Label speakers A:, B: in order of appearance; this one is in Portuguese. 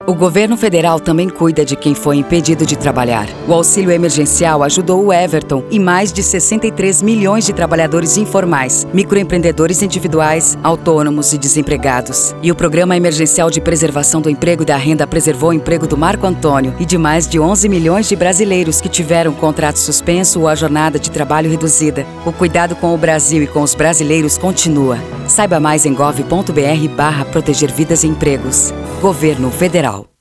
A: O governo federal também cuida de quem foi impedido de trabalhar. O auxílio emergencial ajudou o Everton e mais de 63 milhões de trabalhadores informais, microempreendedores individuais, autônomos e desempregados. E o Programa Emergencial de Preservação do Emprego e da Renda preservou o emprego do Marco Antônio e de mais de 11 milhões de brasileiros que tiveram o contrato suspenso ou a jornada de trabalho reduzida. O cuidado com o Brasil e com os brasileiros continua. Saiba mais em gov.br/proteger vidas e empregos. Governo Federal.